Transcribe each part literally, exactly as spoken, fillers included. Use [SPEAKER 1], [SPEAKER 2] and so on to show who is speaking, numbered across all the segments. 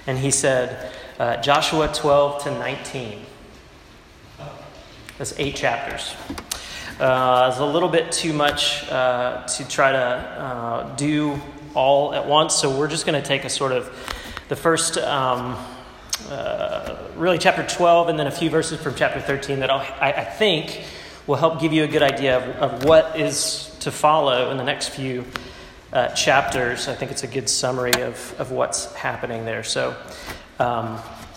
[SPEAKER 1] And he said, uh, Joshua twelve to nineteen. That's eight chapters. Uh, it's a little bit too much uh, to try to uh, do all at once, so we're just going to take a sort of the first, um, uh, really chapter twelve, and then a few verses from chapter thirteen that I'll, I, I think will help give you a good idea of, of what is to follow in the next few uh, chapters. I think it's a good summary of, of what's happening there. So um,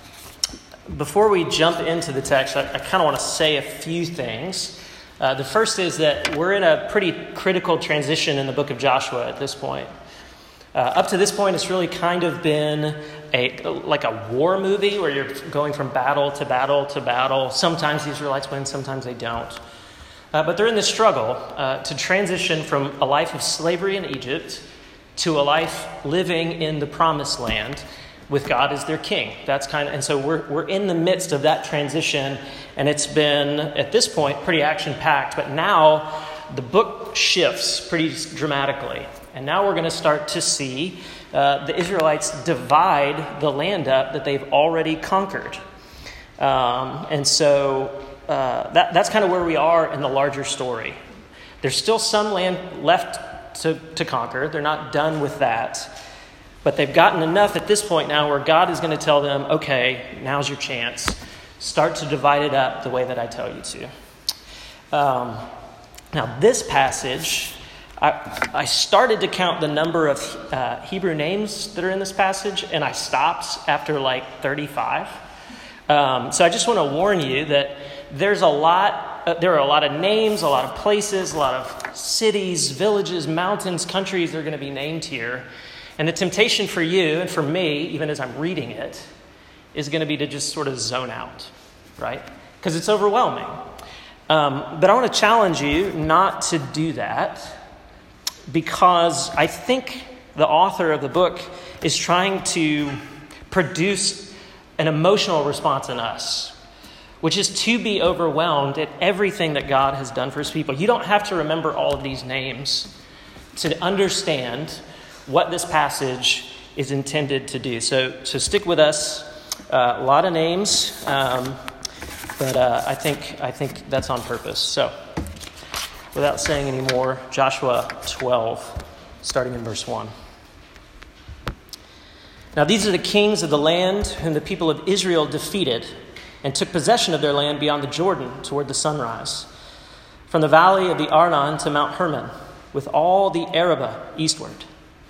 [SPEAKER 1] before we jump into the text, I, I kind of want to say a few things. Uh, the first is that we're in a pretty critical transition in the book of Joshua at this point. Uh, up to this point, it's really kind of been a like a war movie where you're going from battle to battle to battle. Sometimes the Israelites win, sometimes they don't. Uh, but they're in this struggle uh, to transition from a life of slavery in Egypt to a life living in the promised land with God as their king. That's kind of, and so we're we're in the midst of that transition, and it's been at this point pretty action-packed. But now the book shifts pretty dramatically. And now we're going to start to see uh, the Israelites divide the land up that they've already conquered. Um, and so uh, that, that's kind of where we are in the larger story. There's still some land left to, to conquer. They're not done with that. But they've gotten enough at this point now where God is going to tell them, okay, now's your chance. Start to divide it up the way that I tell you to. Um, now, this passage... I, I started to count the number of uh, Hebrew names that are in this passage, and I stopped after like thirty-five. Um, so I just want to warn you that there's a lot, uh, there are a lot of names, a lot of places, a lot of cities, villages, mountains, countries that are going to be named here. And the temptation for you and for me, even as I'm reading it, is going to be to just sort of zone out, right? Because it's overwhelming. Um, but I want to challenge you not to do that, because I think the author of the book is trying to produce an emotional response in us, which is to be overwhelmed at everything that God has done for his people. You don't have to remember all of these names to understand what this passage is intended to do. So, so stick with us. Uh, a lot of names, um, but uh, I think I think that's on purpose. So, without saying any more, Joshua twelve, starting in verse one. Now these are the kings of the land whom the people of Israel defeated and took possession of their land beyond the Jordan toward the sunrise, from the valley of the Arnon to Mount Hermon, with all the Arabah eastward.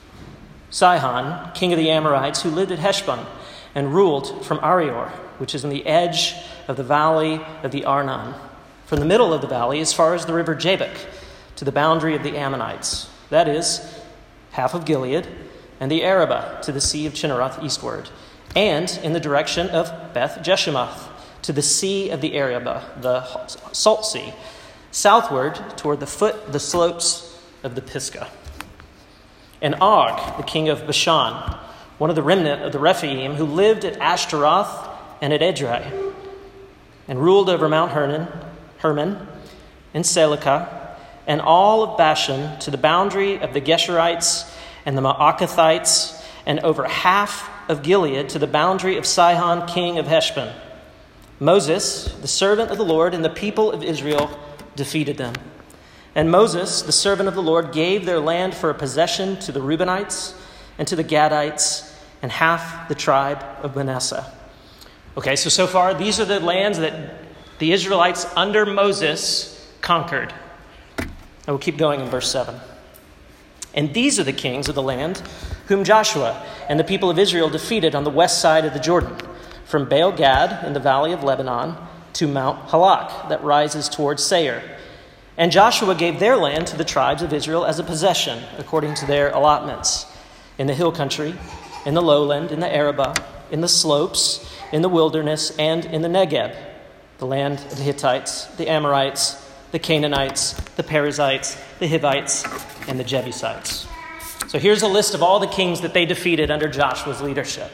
[SPEAKER 1] Sihon, king of the Amorites, who lived at Heshbon and ruled from Arior, which is on the edge of the valley of the Arnon, from the middle of the valley as far as the river Jabbok, to the boundary of the Ammonites, that is, half of Gilead, and the Arabah to the sea of Chinneroth eastward, and in the direction of Beth Jeshimoth, to the sea of the Arabah, the Salt Sea, southward toward the foot the slopes of the Pisgah. And Og, the king of Bashan, one of the remnant of the Rephaim, who lived at Ashtaroth and at Edrei, and ruled over Mount Hermon, Hermon, and Selikah, and all of Bashan to the boundary of the Geshurites and the Maacathites, and over half of Gilead to the boundary of Sihon, king of Heshbon. Moses, the servant of the Lord, and the people of Israel defeated them. And Moses, the servant of the Lord, gave their land for a possession to the Reubenites and to the Gadites and half the tribe of Manasseh. Okay, so so far, these are the lands that the Israelites under Moses conquered. And we'll keep going in verse seven. And these are the kings of the land whom Joshua and the people of Israel defeated on the west side of the Jordan, from Baal Gad in the valley of Lebanon to Mount Halak that rises towards Seir. And Joshua gave their land to the tribes of Israel as a possession, according to their allotments, in the hill country, in the lowland, in the Arabah, in the slopes, in the wilderness, and in the Negeb, the land of the Hittites, the Amorites, the Canaanites, the Perizzites, the Hivites, and the Jebusites. So here's a list of all the kings that they defeated under Joshua's leadership.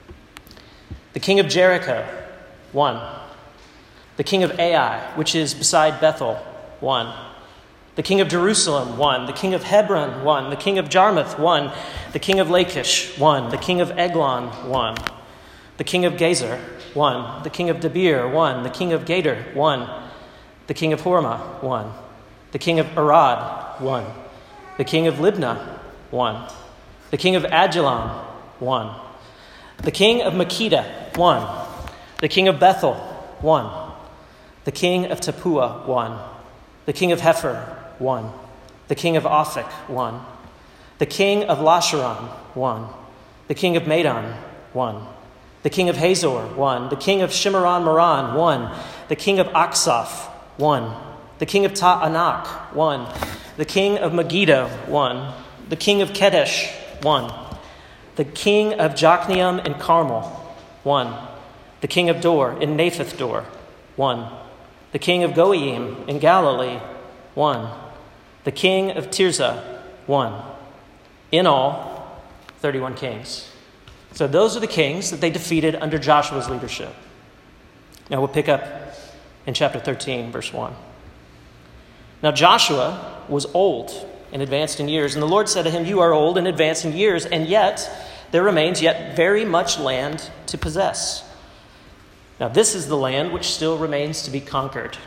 [SPEAKER 1] The king of Jericho, one. The king of Ai, which is beside Bethel, one. The king of Jerusalem, one. The king of Hebron, one. The king of Jarmuth, one. The king of Lachish, one. The king of Eglon, one. The king of Gezer, one. The king of Debir, one. The king of Gader, one. The king of Hormah, one. The king of Arad, one. The king of Libnah, one. The king of Adullam, one. The king of Makkedah, one. The king of Bethel, one. The king of Tappuah, one. The king of Hepher, one. The king of Aphek, one. The king of Lasharon, one. The king of Madon, one. The king of Hazor, one. The king of Shimron Moran, one. The king of Aksaph, one. The king of Ta'anak, one. The king of Megiddo, one. The king of Kedesh, one. The king of Jokneam and Carmel, one. The king of Dor in Naphath Dor, one. The king of Goiim in Galilee, one. The king of Tirzah, one. In all, thirty-one kings. So those are the kings that they defeated under Joshua's leadership. Now we'll pick up in chapter thirteen, verse one. Now Joshua was old and advanced in years, and the Lord said to him, "You are old and advanced in years, and yet there remains yet very much land to possess. Now this is the land which still remains to be conquered.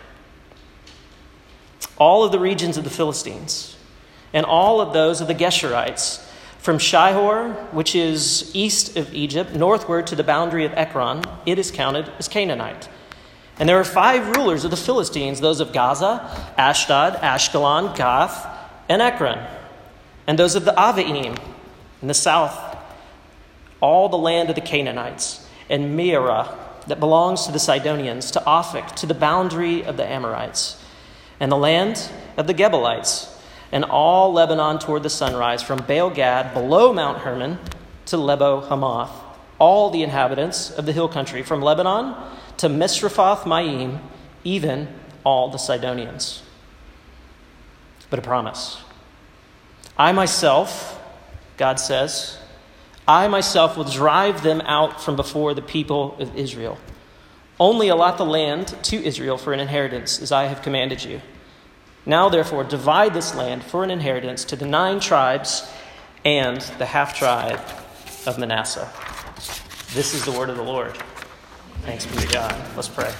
[SPEAKER 1] All of the regions of the Philistines, and all of those of the Geshurites, from Shihor, which is east of Egypt, northward to the boundary of Ekron, it is counted as Canaanite. And there are five rulers of the Philistines, those of Gaza, Ashdod, Ashkelon, Gath, and Ekron. And those of the Avaim in the south, all the land of the Canaanites, and Mearah that belongs to the Sidonians, to Aphek, to the boundary of the Amorites, and the land of the Gebalites, and all Lebanon toward the sunrise, from Baal Gad below Mount Hermon to Lebo Hamath, all the inhabitants of the hill country, from Lebanon to Misrephoth Maim, even all the Sidonians." But a promise. "I myself," God says, "I myself will drive them out from before the people of Israel. Only allot the land to Israel for an inheritance, as I have commanded you. Now, therefore, divide this land for an inheritance to the nine tribes and the half-tribe of Manasseh." This is the word of the Lord. Thanks be to God. Let's pray.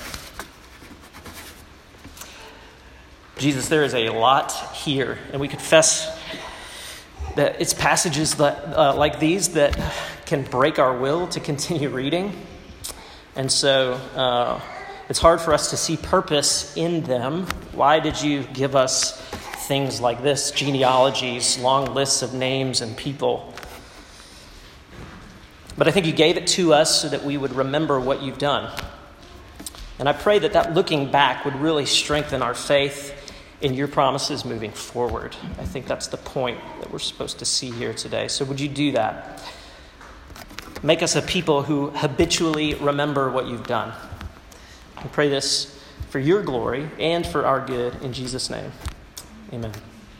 [SPEAKER 1] Jesus, there is a lot here, and we confess that it's passages that, uh, like these that can break our will to continue reading. And so uh, it's hard for us to see purpose in them. Why did you give us things like this, genealogies, long lists of names and people? But I think you gave it to us so that we would remember what you've done. And I pray that that looking back would really strengthen our faith in your promises moving forward. I think that's the point that we're supposed to see here today. So would you do that? Make us a people who habitually remember what you've done. I pray this for your glory and for our good in Jesus' name. Amen.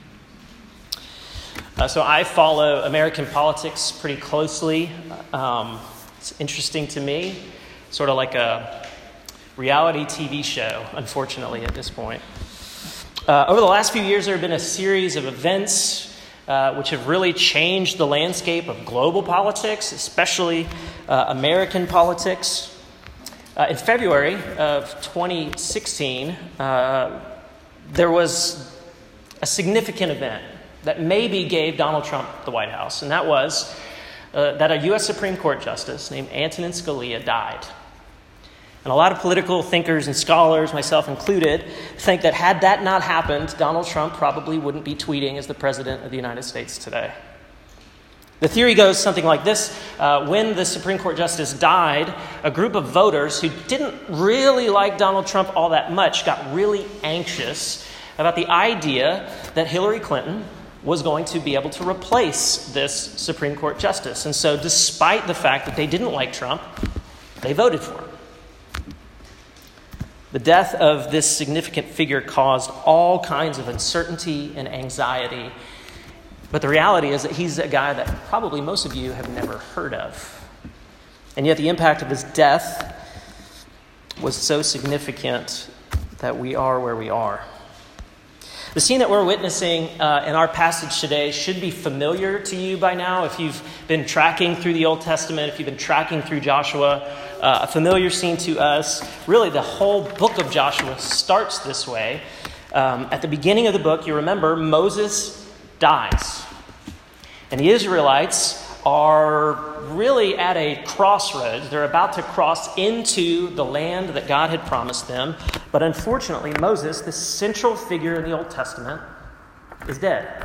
[SPEAKER 1] Uh, so I follow American politics pretty closely. Um, it's interesting to me, sort of like a reality T V show, unfortunately, at this point. Uh, over the last few years, there have been a series of events uh, which have really changed the landscape of global politics, especially uh, American politics. Uh, in February of twenty sixteen, uh, there was a significant event that maybe gave Donald Trump the White House, and that was uh, that a U S Supreme Court justice named Antonin Scalia died. And a lot of political thinkers and scholars, myself included, think that had that not happened, Donald Trump probably wouldn't be tweeting as the president of the United States today. The theory goes something like this. Uh, when the Supreme Court justice died, a group of voters who didn't really like Donald Trump all that much got really anxious about the idea that Hillary Clinton was going to be able to replace this Supreme Court justice. And so despite the fact that they didn't like Trump, they voted for him. The death of this significant figure caused all kinds of uncertainty and anxiety. But the reality is that he's a guy that probably most of you have never heard of. And yet the impact of his death was so significant that we are where we are. The scene that we're witnessing uh, in our passage today should be familiar to you by now. If you've been tracking through the Old Testament, if you've been tracking through Joshua, uh, a familiar scene to us. Really, the whole book of Joshua starts this way. Um, at the beginning of the book, you remember, Moses dies. And the Israelites are really at a crossroads. They're about to cross into the land that God had promised them. But unfortunately, Moses, the central figure in the Old Testament, is dead.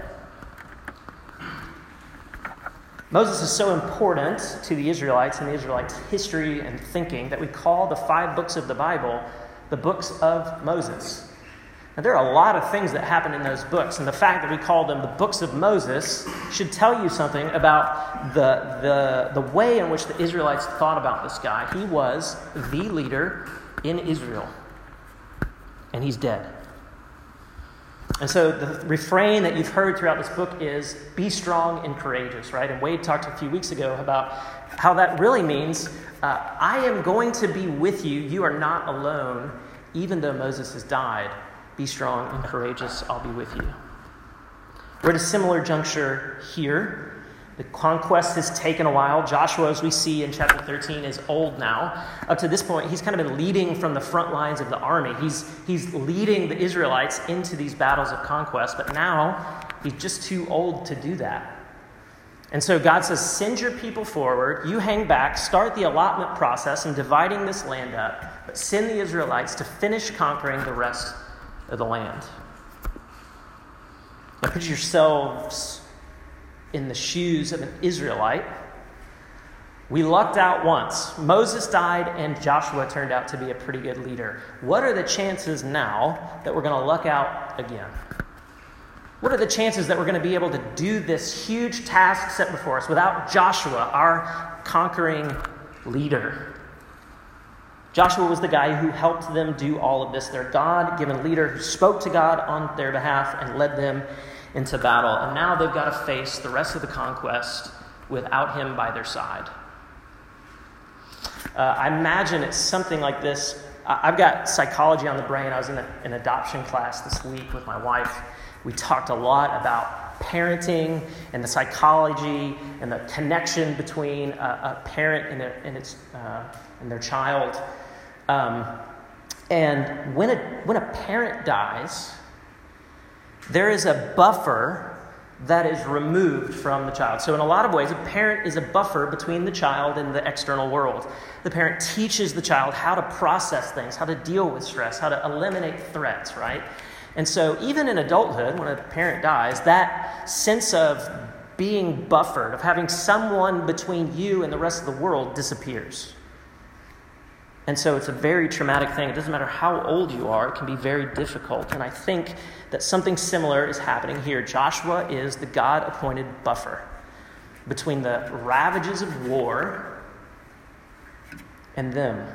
[SPEAKER 1] Moses is so important to the Israelites and the Israelites' history and thinking that we call the five books of the Bible the books of Moses. Now, there are a lot of things that happen in those books, and the fact that we call them the books of Moses should tell you something about the, the, the way in which the Israelites thought about this guy. He was the leader in Israel, and he's dead. And so the refrain that you've heard throughout this book is, be strong and courageous, right? And Wade talked a few weeks ago about how that really means, uh, I am going to be with you. You are not alone, even though Moses has died. Be strong and courageous. I'll be with you. We're at a similar juncture here. The conquest has taken a while. Joshua, as we see in chapter thirteen, is old now. Up to this point, he's kind of been leading from the front lines of the army. He's, he's leading the Israelites into these battles of conquest, but now he's just too old to do that. And so God says, send your people forward. You hang back, start the allotment process and dividing this land up, but send the Israelites to finish conquering the rest of the land. Now put yourselves in the shoes of an Israelite. We lucked out once. Moses died and Joshua turned out to be a pretty good leader. What are the chances now that we're going to luck out again? What are the chances that we're going to be able to do this huge task set before us without Joshua, our conquering leader? Joshua was the guy who helped them do all of this. Their God-given leader who spoke to God on their behalf and led them into battle. And now they've got to face the rest of the conquest without him by their side. Uh, I imagine it's something like this. I've got psychology on the brain. I was in a, an adoption class this week with my wife. We talked a lot about parenting and the psychology and the connection between a, a parent and, their, and, its, uh, and their child. Um, and when a, when a parent dies, there is a buffer that is removed from the child. So in a lot of ways, a parent is a buffer between the child and the external world. The parent teaches the child how to process things, how to deal with stress, how to eliminate threats, right? And so even in adulthood, when a parent dies, that sense of being buffered, of having someone between you and the rest of the world disappears. And so it's a very traumatic thing. It doesn't matter how old you are, it can be very difficult. And I think that something similar is happening here. Joshua is the God-appointed buffer between the ravages of war and them.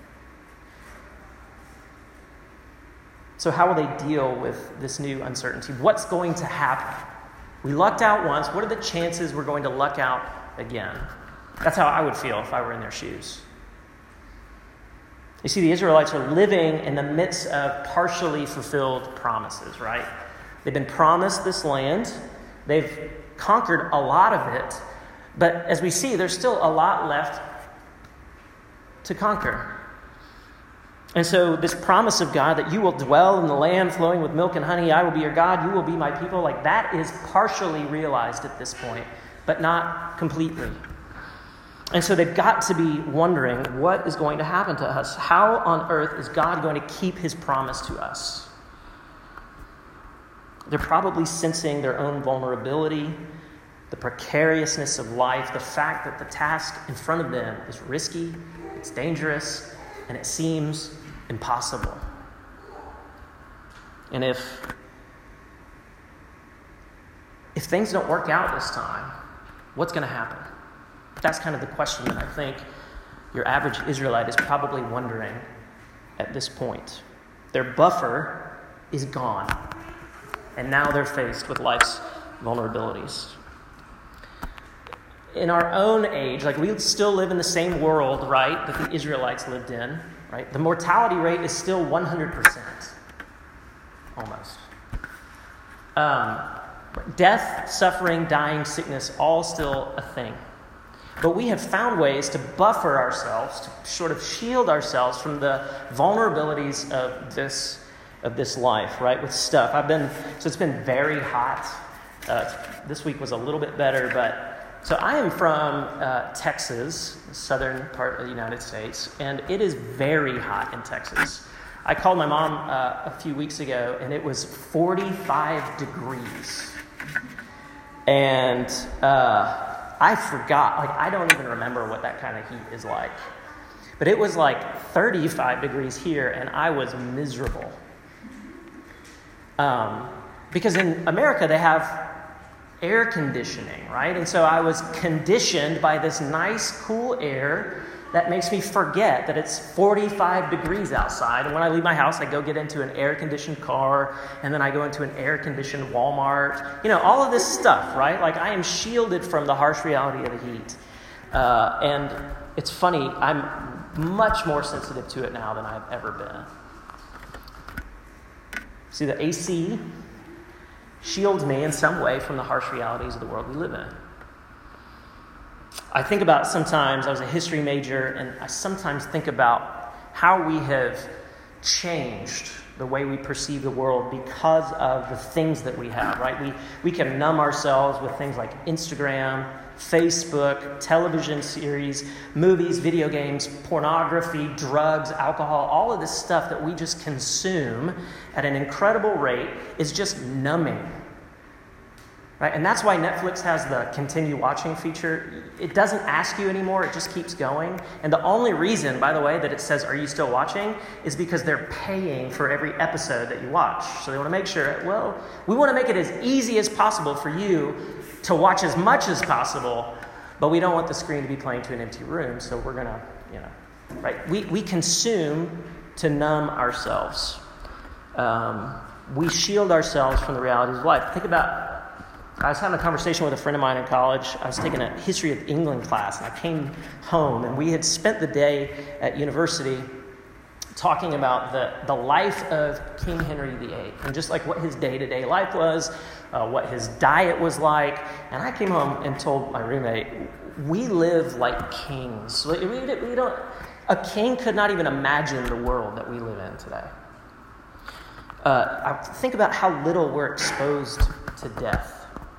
[SPEAKER 1] So how will they deal with this new uncertainty? What's going to happen? We lucked out once. What are the chances we're going to luck out again? That's how I would feel if I were in their shoes. You see, the Israelites are living in the midst of partially fulfilled promises, right? They've been promised this land. They've conquered a lot of it. But as we see, there's still a lot left to conquer. And so this promise of God that you will dwell in the land flowing with milk and honey, I will be your God, you will be my people, like that is partially realized at this point, but not completely. And so they've got to be wondering, what is going to happen to us? How on earth is God going to keep his promise to us? They're probably sensing their own vulnerability, the precariousness of life, the fact that the task in front of them is risky, it's dangerous, and it seems impossible. And if, if things don't work out this time, what's going to happen? That's kind of the question that I think your average Israelite is probably wondering at this point. Their buffer is gone, and now they're faced with life's vulnerabilities. In our own age, like we still live in the same world, right, that the Israelites lived in, right? The mortality rate is still one hundred percent, almost. Um, death, suffering, dying, sickness, all still a thing. But we have found ways to buffer ourselves, to sort of shield ourselves from the vulnerabilities of this of this life, right? With stuff. I've been, so it's been very hot. Uh, this week was a little bit better, but, so I am from uh, Texas, southern part of the United States, and it is very hot in Texas. I called my mom uh, a few weeks ago, and it was forty-five degrees. And uh, I forgot, like, I don't even remember what that kind of heat is like. But it was like thirty-five degrees here, and I was miserable. Um, because in America, they have air conditioning, right? And so I was conditioned by this nice, cool air that makes me forget that it's forty-five degrees outside. And when I leave my house, I go get into an air-conditioned car, and then I go into an air-conditioned Walmart. You know, all of this stuff, right? Like, I am shielded from the harsh reality of the heat. Uh, and it's funny, I'm much more sensitive to it now than I've ever been. See, the A C shields me in some way from the harsh realities of the world we live in. I think about sometimes, I was a history major, and I sometimes think about how we have changed the way we perceive the world because of the things that we have, right? We, we can numb ourselves with things like Instagram, Facebook, television series, movies, video games, pornography, drugs, alcohol, all of this stuff that we just consume at an incredible rate is just numbing. Right? And that's why Netflix has the continue watching feature. It doesn't ask you anymore, it just keeps going. And the only reason, by the way, that it says, are you still watching, is because they're paying for every episode that you watch. So they want to make sure, well, we want to make it as easy as possible for you to watch as much as possible, but we don't want the screen to be playing to an empty room, so we're going to, you know, right? We, we consume to numb ourselves. Um, we shield ourselves from the realities of life. Think about, I was having a conversation with a friend of mine in college. I was taking a history of England class, and I came home, and we had spent the day at university talking about the, the life of King Henry the Eighth, and just like what his day-to-day life was, uh, what his diet was like. And I came home and told my roommate, we live like kings. We, we, we don't, a king could not even imagine the world that we live in today. Uh, I think about how little we're exposed to death.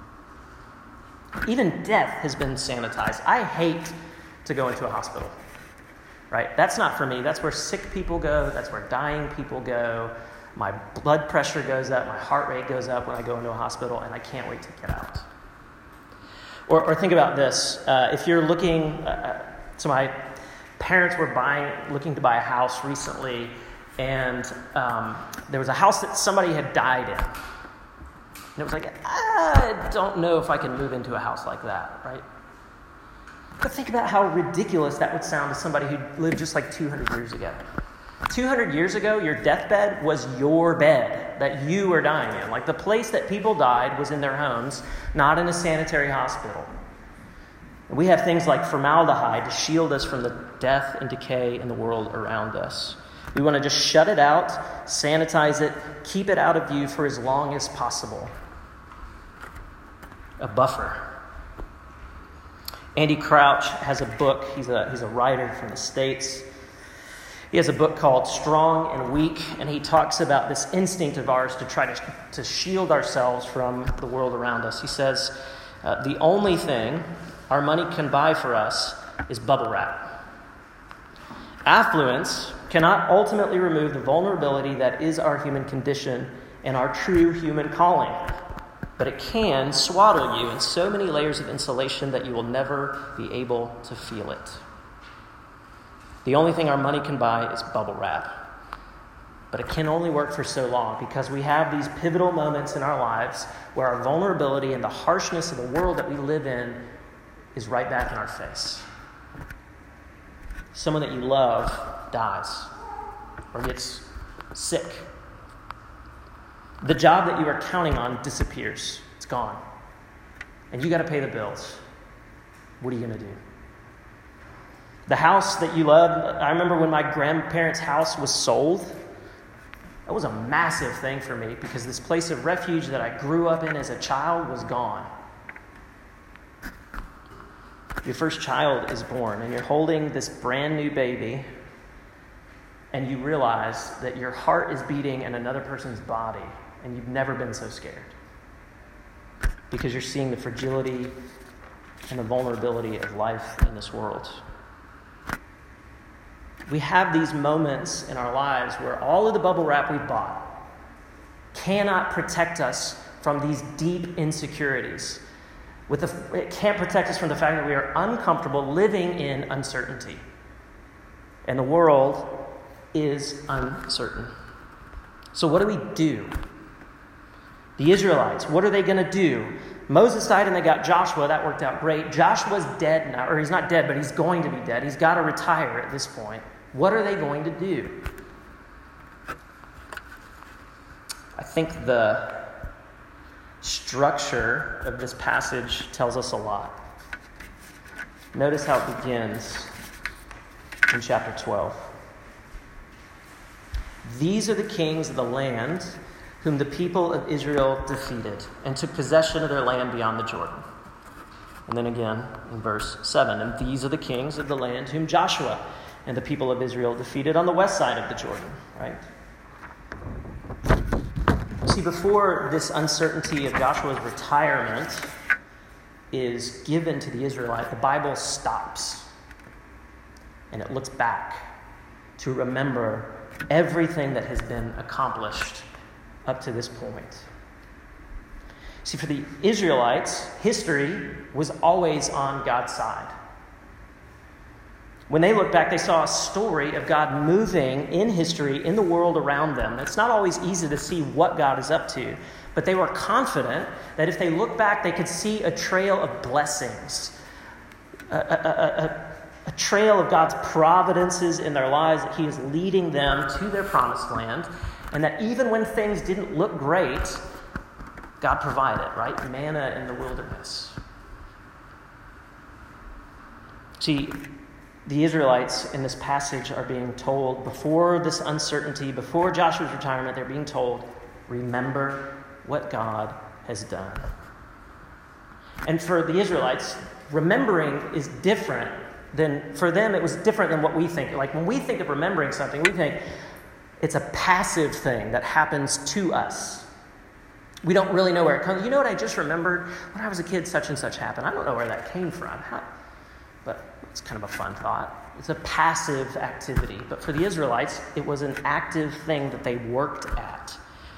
[SPEAKER 1] Even death has been sanitized. I hate to go into a hospital, right? That's not for me. That's where sick people go. That's where dying people go. My blood pressure goes up. My heart rate goes up when I go into a hospital, and I can't wait to get out. Or, or think about this. Uh, if you're looking, uh, so my parents were buying, looking to buy a house recently, and um, there was a house that somebody had died in. And it was like, I don't know if I can move into a house like that, right? But think about how ridiculous that would sound to somebody who lived just like two hundred years ago. two hundred years ago, your deathbed was your bed that you were dying in. Like, the place that people died was in their homes, not in a sanitary hospital. We have things like formaldehyde to shield us from the death and decay in the world around us. We want to just shut it out, sanitize it, keep it out of view for as long as possible. A buffer. Andy Crouch has a book. He's a he's a writer from the States. He has a book called Strong and Weak, and he talks about this instinct of ours to try to, to shield ourselves from the world around us. He says, uh, the only thing our money can buy for us is bubble wrap. Affluence cannot ultimately remove the vulnerability that is our human condition and our true human calling. But it can swaddle you in so many layers of insulation that you will never be able to feel it. The only thing our money can buy is bubble wrap. But it can only work for so long, because we have these pivotal moments in our lives where our vulnerability and the harshness of the world that we live in is right back in our face. Someone that you love dies or gets sick. The job that you are counting on disappears. It's gone. And you got to pay the bills. What are you going to do? The house that you love, I remember when my grandparents' house was sold, That was a massive thing for me because this place of refuge that I grew up in as a child was gone. Your first child is born, and you're holding this brand new baby, and you realize that your heart is beating in another person's body, and you've never been so scared because you're seeing the fragility and the vulnerability of life in this world. We have these moments in our lives where all of the bubble wrap we bought cannot protect us from these deep insecurities. With the, it can't protect us from the fact that we are uncomfortable living in uncertainty. And the world is uncertain. So what do we do? The Israelites, what are they going to do? Moses died and they got Joshua. That worked out great. Joshua's dead now, or he's not dead, but he's going to be dead. He's got to retire at this point. What are they going to do? I think the structure of this passage tells us a lot. Notice how it begins in chapter twelve. These are the kings of the land whom the people of Israel defeated and took possession of their land beyond the Jordan. And then again in verse seven, and these are the kings of the land whom Joshua and the people of Israel defeated on the west side of the Jordan, right? See, before this uncertainty of Joshua's retirement is given to the Israelite, the Bible stops and it looks back to remember everything that has been accomplished up to this point. See, for the Israelites, history was always on God's side. When they look back, they saw a story of God moving in history, in the world around them. It's not always easy to see what God is up to, but they were confident that if they look back, they could see a trail of blessings, a, a, a, a trail of God's providences in their lives, that he is leading them to their promised land, and that even when things didn't look great, God provided, right? Manna in the wilderness. See, the Israelites in this passage are being told, before this uncertainty, before Joshua's retirement, they're being told, remember what God has done. And for the Israelites, remembering is different than, for them it was different than what we think. Like when we think of remembering something, we think it's a passive thing that happens to us. We don't really know where it comes. You know what I just remembered? When I was a kid, such and such happened. I don't know where that came from. How? But it's kind of a fun thought. It's a passive activity. But for the Israelites, it was an active thing that they worked at.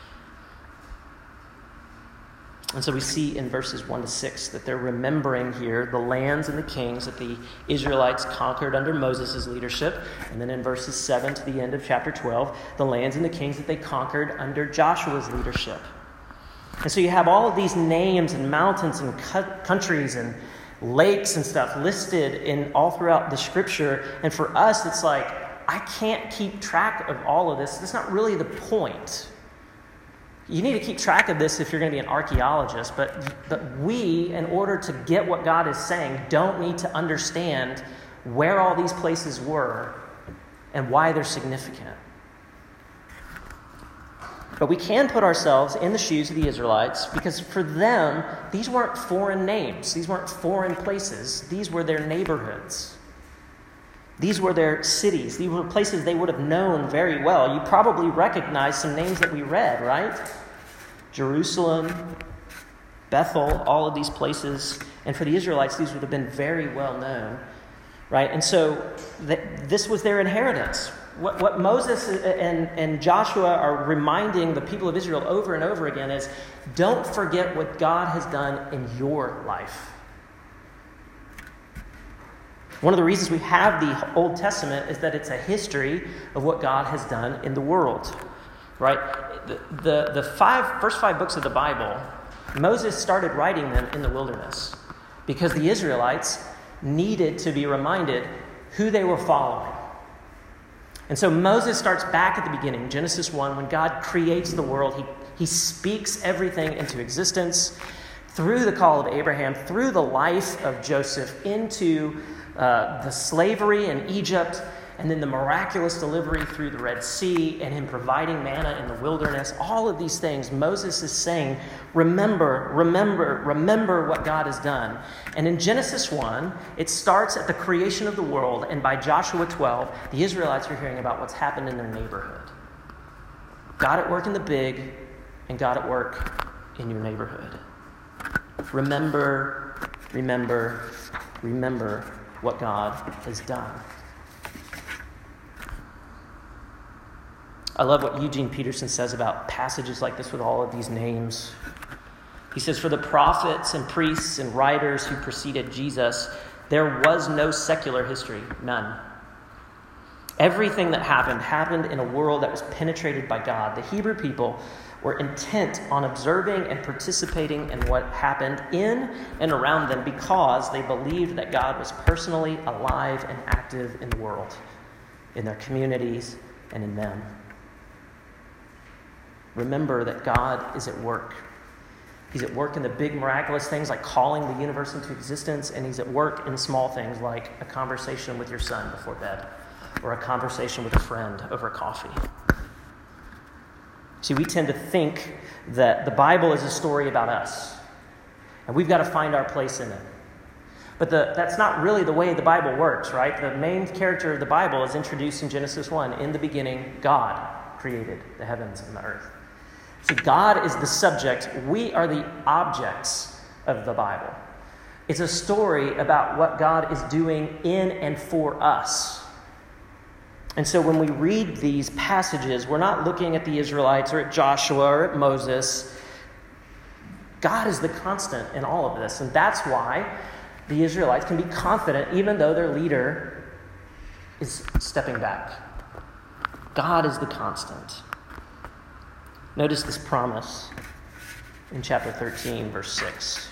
[SPEAKER 1] And so we see in verses one to six that they're remembering here the lands and the kings that the Israelites conquered under Moses' leadership. And then in verses seven to the end of chapter twelve, the lands and the kings that they conquered under Joshua's leadership. And so you have all of these names and mountains and countries and lakes and stuff listed in all throughout the scripture. And for us, it's like, I can't keep track of all of this. That's not really the point. You need to keep track of this if you're going to be an archaeologist. But, but we, in order to get what God is saying, don't need to understand where all these places were and why they're significant. But we can put ourselves in the shoes of the Israelites because for them, these weren't foreign names. These weren't foreign places. These were their neighborhoods. These were their cities. These were places they would have known very well. You probably recognize some names that we read, right? Jerusalem, Bethel, all of these places. And for the Israelites, these would have been very well known, right? And so th- this was their inheritance. What, what Moses and, and Joshua are reminding the people of Israel over and over again is, don't forget what God has done in your life. One of the reasons we have the Old Testament is that it's a history of what God has done in the world, right? The, the, the five, first five books of the Bible, Moses started writing them in the wilderness because the Israelites needed to be reminded who they were following. And so Moses starts back at the beginning, Genesis one, when God creates the world. He, he speaks everything into existence through the call of Abraham, through the life of Joseph, into uh, the slavery in Egypt, and then the miraculous delivery through the Red Sea, and him providing manna in the wilderness, all of these things, Moses is saying, remember, remember, remember what God has done. And in Genesis one, it starts at the creation of the world, and by Joshua twelve, the Israelites are hearing about what's happened in their neighborhood. God at work in the big, and God at work in your neighborhood. Remember, remember, remember what God has done. I love what Eugene Peterson says about passages like this with all of these names. He says, for the prophets and priests and writers who preceded Jesus, there was no secular history, none. Everything that happened, happened in a world that was penetrated by God. The Hebrew people were intent on observing and participating in what happened in and around them because they believed that God was personally alive and active in the world, in their communities, and in them. Remember that God is at work. He's at work in the big miraculous things like calling the universe into existence, and he's at work in small things like a conversation with your son before bed or a conversation with a friend over coffee. See, we tend to think that the Bible is a story about us, and we've got to find our place in it. But the, that's not really the way the Bible works, right? The main character of the Bible is introduced in Genesis one. In the beginning, God created the heavens and the earth. See, God is the subject. We are the objects of the Bible. It's a story about what God is doing in and for us. And so when we read these passages, we're not looking at the Israelites or at Joshua or at Moses. God is the constant in all of this. And that's why the Israelites can be confident even though their leader is stepping back. God is the constant. Notice this promise in chapter thirteen, verse six.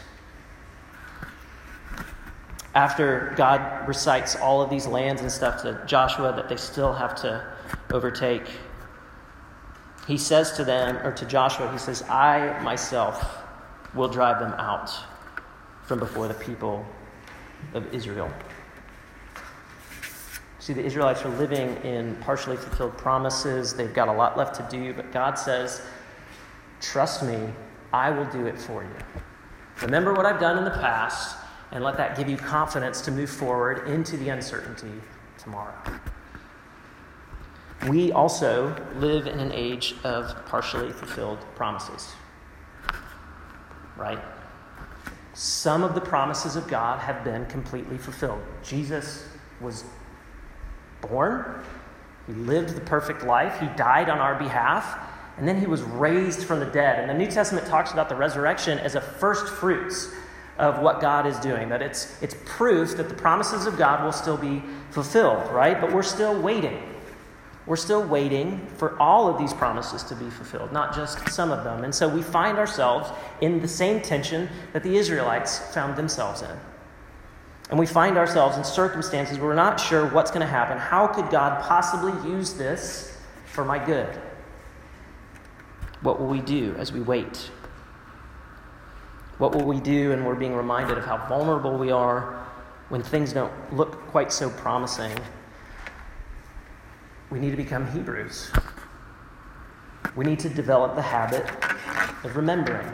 [SPEAKER 1] After God recites all of these lands and stuff to Joshua that they still have to overtake, he says to them, or to Joshua, he says, I myself will drive them out from before the people of Israel. See, the Israelites are living in partially fulfilled promises. They've got a lot left to do, but God says, trust me, I will do it for you. Remember what I've done in the past, and let that give you confidence to move forward into the uncertainty tomorrow. We also live in an age of partially fulfilled promises, right? Some of the promises of God have been completely fulfilled. Jesus was born. He lived the perfect life. He died on our behalf. And then he was raised from the dead. And the New Testament talks about the resurrection as a first fruits of what God is doing. That it's it's proof that the promises of God will still be fulfilled, right? But we're still waiting. We're still waiting for all of these promises to be fulfilled, not just some of them. And so we find ourselves in the same tension that the Israelites found themselves in. And we find ourselves in circumstances where we're not sure what's going to happen. How could God possibly use this for my good? What will we do as we wait? What will we do? And we're being reminded of how vulnerable we are when things don't look quite so promising. We need to become Hebrews. We need to develop the habit of remembering.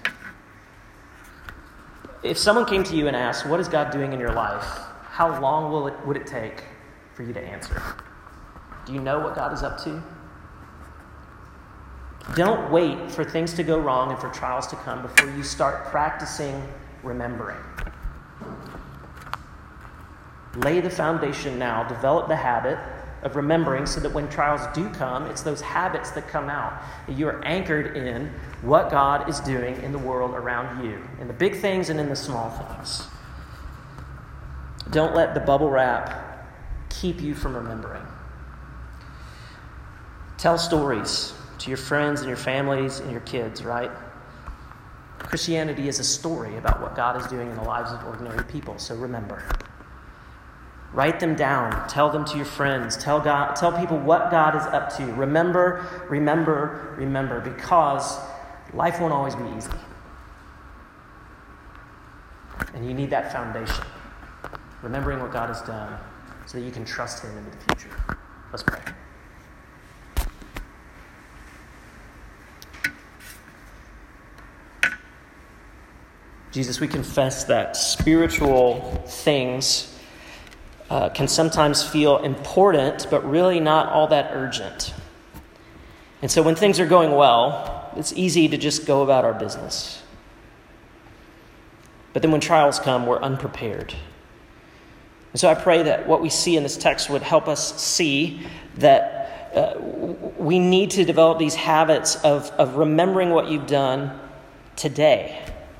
[SPEAKER 1] If someone came to you and asked, what is God doing in your life? How long will it, would it take for you to answer? Do you know what God is up to? Don't wait for things to go wrong and for trials to come before you start practicing remembering. Lay the foundation now. Develop the habit of remembering so that when trials do come, it's those habits that come out. That you are anchored in what God is doing in the world around you, in the big things and in the small things. Don't let the bubble wrap keep you from remembering. Tell stories to your friends and your families and your kids, right? Christianity is a story about what God is doing in the lives of ordinary people, so remember. Write them down. Tell them to your friends. Tell God, tell people what God is up to. Remember, remember, remember, because life won't always be easy. And you need that foundation. Remembering what God has done so that you can trust him into the future. Let's pray. Jesus, we confess that spiritual things uh, can sometimes feel important, but really not all that urgent. And so when things are going well, it's easy to just go about our business. But then when trials come, we're unprepared. And so I pray that what we see in this text would help us see that uh, we need to develop these habits of, of remembering what you've done today.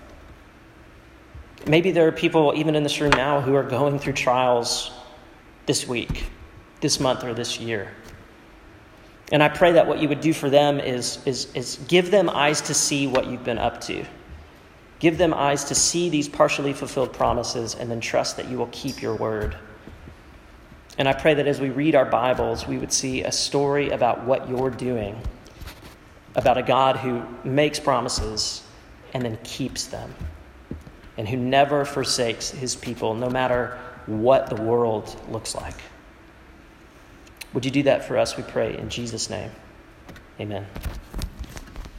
[SPEAKER 1] Maybe there are people even in this room now who are going through trials this week, this month, or this year. And I pray that what you would do for them is, is, is give them eyes to see what you've been up to. Give them eyes to see these partially fulfilled promises and then trust that you will keep your word. And I pray that as we read our Bibles, we would see a story about what you're doing, about a God who makes promises and then keeps them, and who never forsakes his people, no matter what the world looks like. Would you do that for us, we pray, in Jesus' name. Amen.